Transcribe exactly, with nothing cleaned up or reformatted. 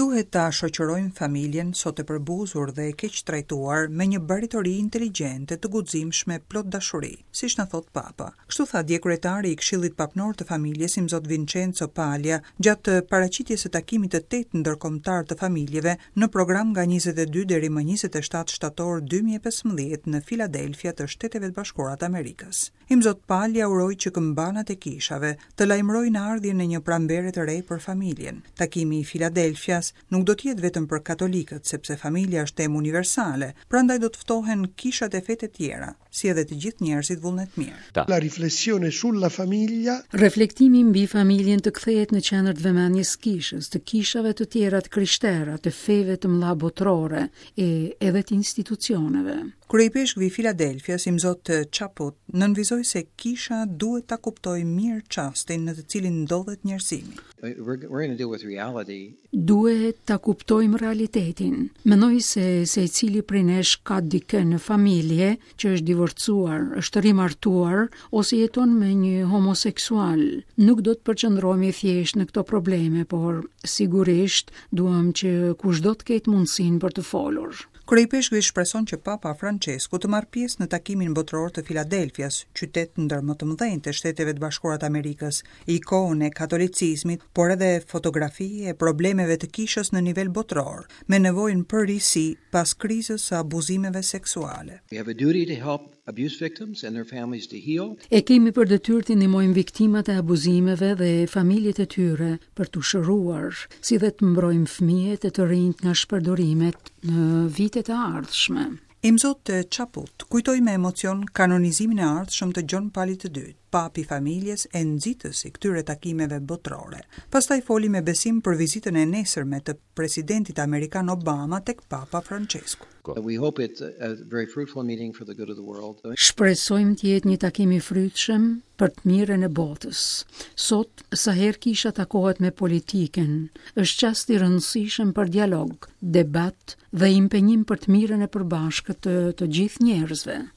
Duhet ta shoqërojmë familjen sot e përbuzur dhe e keq trajtuar me një baritori inteligjente të guximshme plot dashuri, siç na thot Papa. Kështu tha dje kryetari i Këshillit Papnor të Familjes, Imzot Vincenzo Palja, gjatë paraqitjes së takimit të tetë ndërkombëtar të familjeve në program nga njëzet e dy deri më njëzet e shtatë shtator dy mijë e pesëmbëdhjetë në Filadelfia të Shteteve të Bashkuara të Amerikës. Imzot Palja uroi që këmbanat e kishave të lajmërojnë ardhjen e një prambere të re për familjen. Takimi i Filadelfia nuk do të jetë vetëm për katolikët, sepse familja është temë universale, prandaj do të ftohen kishat e fete tjera, si edhe të gjithë njerëzit vullnet mirë. La riflessione sulla famiglia. Reflektimi mbi familjen të kthehet në qendër të vëmendjes kishës, të kishave të tjera të krishterë, të feve të mëdha botërore e edhe të institucioneve. Kryepeshkvi i Filadelfias, Imzot Chaput, nënvizoi se kisha duhet ta kuptojë mirë çastin në të cilin ndodhet njerëzimi. We're, we're going to deal with reality. Duhet ta kuptojmë realitetin. Mendoj se se i cili prej nesh ka dikë në familje që është divorcuar, është rimartuar ose jeton me një homoseksual. Nuk do të përqendrohemi thjesht në këto probleme, por sigurisht duam që kushdo të ketë mundësinë për të folur. Kryepeshkvi shpreson që Papa Francesku të marrë pjesë në takimin botëror të Filadelfias, qytet ndër më të mëdhenj të Shteteve të Bashkuara të Amerikës, ikone e katolicizmit, por edhe fotografi e problemeve të kishës në nivel botëror, me nevojën për risi pas krizës së abuzimeve seksuale. We have a duty to help abuse victims and their families to heal. E kemi për detyrë të ndihmojmë viktimat e abuzimeve dhe familjet e tyre për të shëruar, si dhe të mbrojmë fëmijët e të rinjt nga shpërdorimet në vitet e ardhshme. Imzot Chaput kujtoi me emocion kanonizimin e ardhshëm të Gjon Palit të dytë, papi familjes e nxitësi këtyre takimeve botërore. Pastaj foli me besim për vizitën e nesërme të presidentit amerikan Obama tek Papa Francesku. We hope it's a very fruitful meeting for the good of the world. Shpresojmë të jetë një takim i frytshëm për të mirën e botës. Sot, sa herë kisha takohet me politikën, është çast i rëndësishëm për dialog, debat dhe impenjim për të mirën e përbashkët të, të gjithë njerëzve.